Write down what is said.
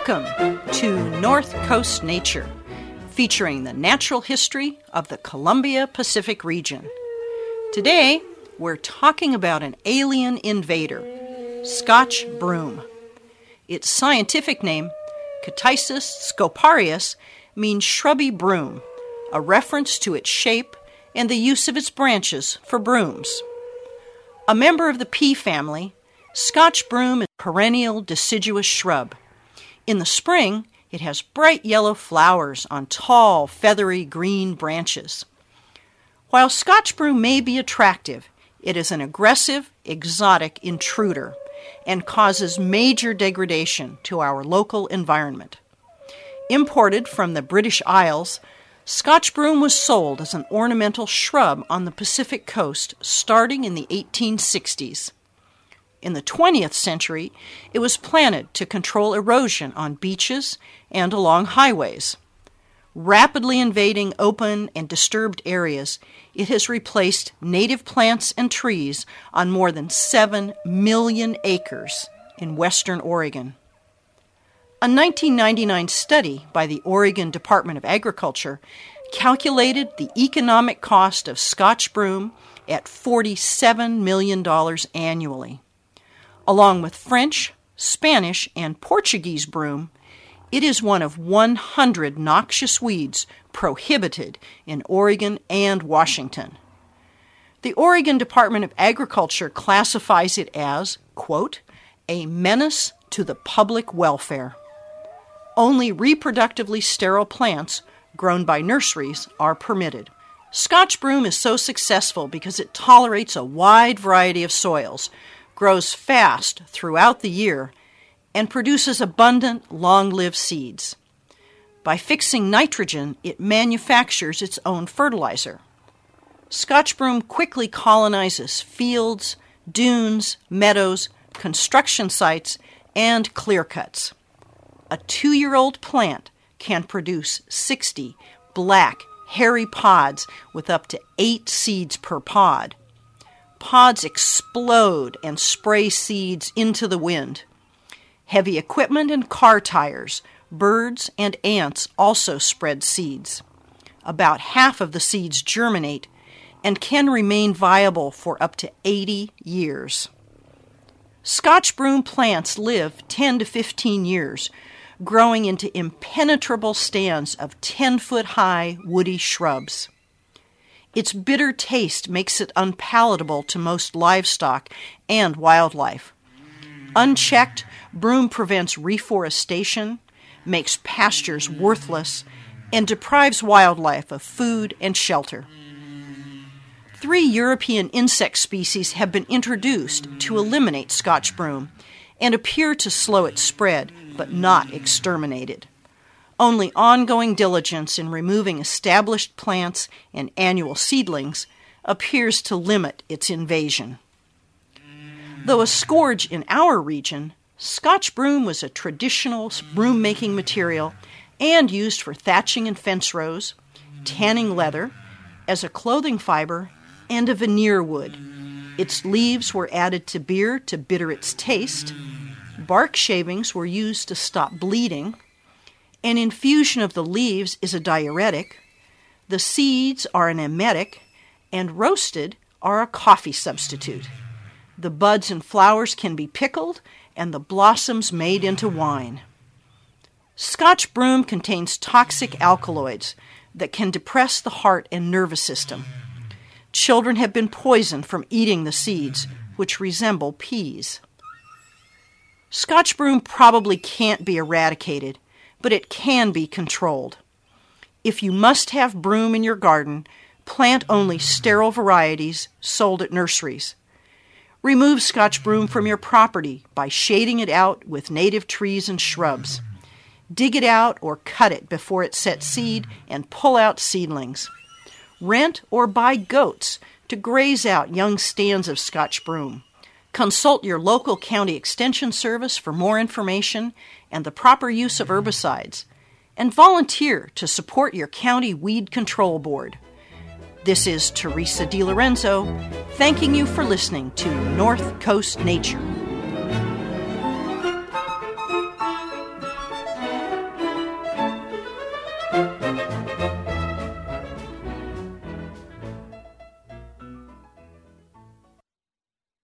Welcome to North Coast Nature, featuring the natural history of the Columbia Pacific region. Today, we're talking about an alien invader, Scotch broom. Its scientific name, Ctisis scoparius, means shrubby broom, a reference to its shape and the use of its branches for brooms. A member of the pea family, Scotch broom is a perennial deciduous shrub. In the spring, it has bright yellow flowers on tall, feathery green branches. While Scotch broom may be attractive, it is an aggressive, exotic intruder and causes major degradation to our local environment. Imported from the British Isles, Scotch broom was sold as an ornamental shrub on the Pacific coast starting in the 1860s. In the 20th century, it was planted to control erosion on beaches and along highways. Rapidly invading open and disturbed areas, it has replaced native plants and trees on more than 7 million acres in western Oregon. A 1999 study by the Oregon Department of Agriculture calculated the economic cost of Scotch broom at $47 million annually. Along with French, Spanish, and Portuguese broom, it is one of 100 noxious weeds prohibited in Oregon and Washington. The Oregon Department of Agriculture classifies it as, quote, a menace to the public welfare. Only reproductively sterile plants grown by nurseries are permitted. Scotch broom is so successful because it tolerates a wide variety of soils, grows fast throughout the year, and produces abundant, long-lived seeds. By fixing nitrogen, it manufactures its own fertilizer. Scotch broom quickly colonizes fields, dunes, meadows, construction sites, and clear cuts. A 2-year-old plant can produce 60 black, hairy pods with up to 8 seeds per pod. Pods explode and spray seeds into the wind. Heavy equipment and car tires, birds, and ants also spread seeds. About half of the seeds germinate and can remain viable for up to 80 years. Scotch broom plants live 10 to 15 years, growing into impenetrable stands of 10-foot-high woody shrubs. Its bitter taste makes it unpalatable to most livestock and wildlife. Unchecked, broom prevents reforestation, makes pastures worthless, and deprives wildlife of food and shelter. 3 European insect species have been introduced to eliminate Scotch broom and appear to slow its spread, but not exterminate it. Only ongoing diligence in removing established plants and annual seedlings appears to limit its invasion. Though a scourge in our region, Scotch broom was a traditional broom-making material and used for thatching and fence rows, tanning leather, as a clothing fiber, and a veneer wood. Its leaves were added to beer to bitter its taste. Bark shavings were used to stop bleeding. An infusion of the leaves is a diuretic. The seeds are an emetic, and roasted are a coffee substitute. The buds and flowers can be pickled, and the blossoms made into wine. Scotch broom contains toxic alkaloids that can depress the heart and nervous system. Children have been poisoned from eating the seeds, which resemble peas. Scotch broom probably can't be eradicated, but it can be controlled. If you must have broom in your garden, plant only sterile varieties sold at nurseries. Remove Scotch broom from your property by shading it out with native trees and shrubs. Dig it out or cut it before it sets seed and pull out seedlings. Rent or buy goats to graze out young stands of Scotch broom. Consult your local county extension service for more information and the proper use of herbicides, and volunteer to support your county weed control board. This is Teresa DiLorenzo, thanking you for listening to North Coast Nature.